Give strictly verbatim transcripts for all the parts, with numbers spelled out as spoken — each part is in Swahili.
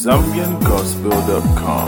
Zambian Gospel dot com.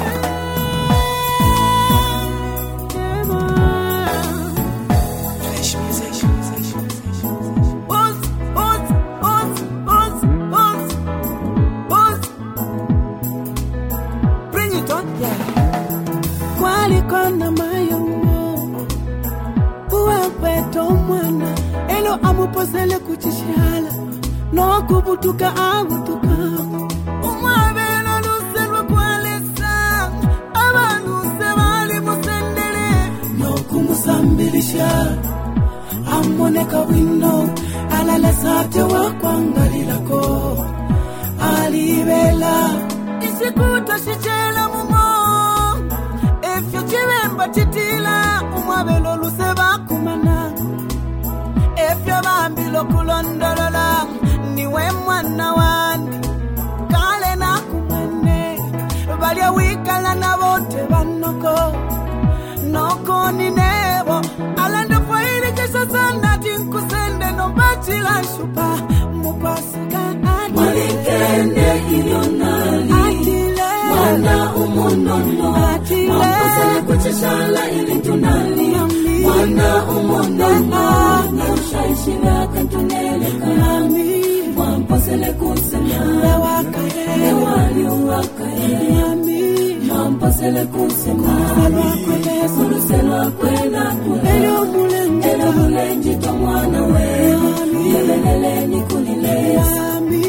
Amupozele kuchishala no kubutuka abutuka umabelo luselwa kwalesa abantu sebali musendele no kumusambilisha amoneka wino alala sate wa kwangalilako alibela isikuta shichela mumo efyo chibemba chitila umabelo luseba kumana efyo bambilo kulondolola niwe mwana wandi kale na kumane balya wikala na bote banoko noko ni nebo alanda faili kesha sana tinkusende no bachila shupa mukwasika ati Malikende ilionali atile Mwana umonono atile Mampasele kucheshala ilitunali Mwana umonono Neushayishira kantuneleka mami Mampasele kusema lewakaye Lewali uwakaye mami Mampasele kusema lewakaye Kuruselwa kwena kula elio mulenji Elo mulenji to mwana we Yeleleleni kulilesa mami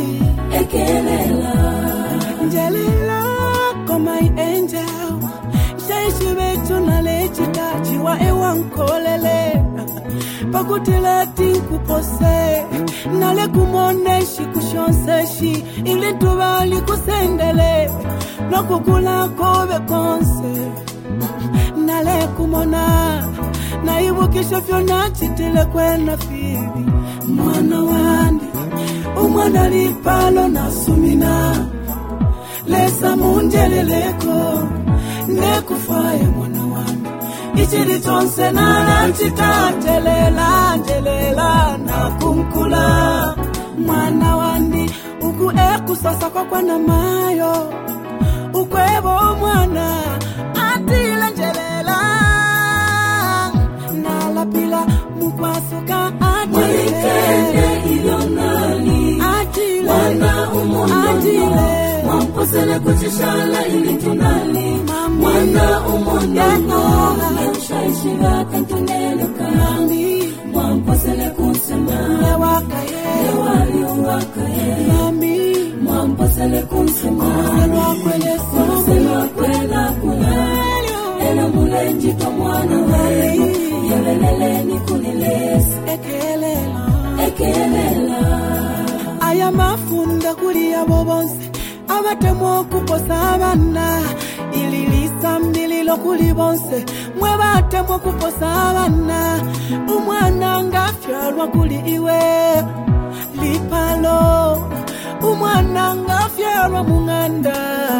Ekelela Njelela komai angel Shaishi betu na lechita Chiwa ewa nkolele Pakutila tinku pose Nale kumoneshi kushonseshi Ili tubali kusendele No kukula kobe konse Nale kumona Na ibu kisho fiona chitile kwena fibi Mwana wandi Umwana lipalo na sumina Lesa munjeleleko Nekufaye mwana wandi Ichili tonse na lanchita Njelela, njelela na kumkula Mwana wandi Uku eku sasa kwa kwa na mayo Ukwebo mwana Atila njelela Nala pila mukwasuka atile Malikende ilionali Atile Mwana umonono Atile Mampasele kuchishala ilitunali Mwana umonono Neushayishira kantuneleka Mami Mampasele kusema lewakaye Lewali uwakaye Mami Mampasele kusema lwakwele Kuruselwa kwena kula Elo mulenji to mwana we Yeleleleni kulilesa Ekelela Ekelela Aya mafunda kuli abo bonse Abatemo kuposa abana Ililisa mbililo kuli bonse Mwe batemo kuposa abana Umwana ngafyalwa kuli iwe Lipalo Umwana ngafyalwa munganda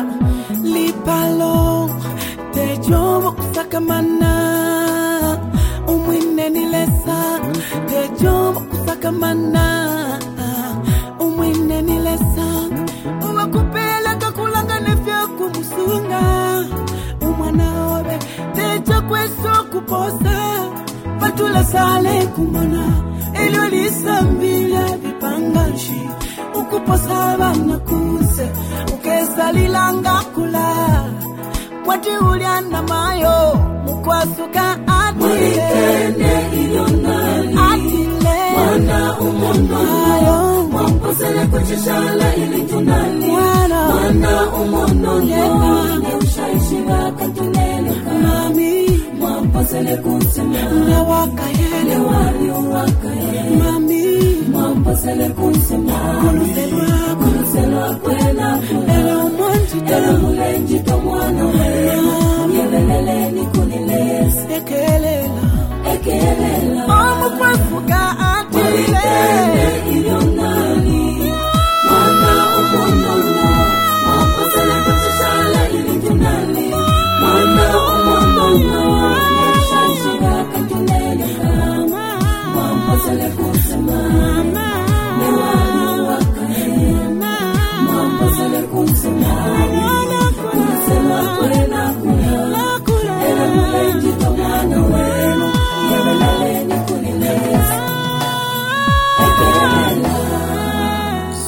Lipalo Tejomo kusakamana Umwine nilesa Tejomo kusakamana Umwine nilesa Uwakupela kakulanga nefya kumusunga Umwana obe Teja kweso kuposa Patula sale kumana Elio lisa mbila vipanganshi Ukuposa vana kuse Ukesa lilanga kula Mwati ulianda mayo Mukwasuka atile Malikende ilionali Atile Mwana umonono Mampasele kuchishala ilitunali Mwana Mwana umonono Neushayishira kantuneleka Mami Mampasele kusema lewakaye Lewali uwakaye Mami Mampasele kusema Kuruselwa Kuruselwa kwena kula Elo mwanjita Elo mulenji to mwana we Yeleleleni kulilesa Ekelela Ekelela Omukwasuka atile Malikende ilionali Mwana umonono Mampasele kuchishala ilitunali Mwana umonono Neushayishira kantuneleka Mampasele kusema Lewali uwakaye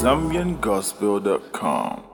zambian gospel dot com.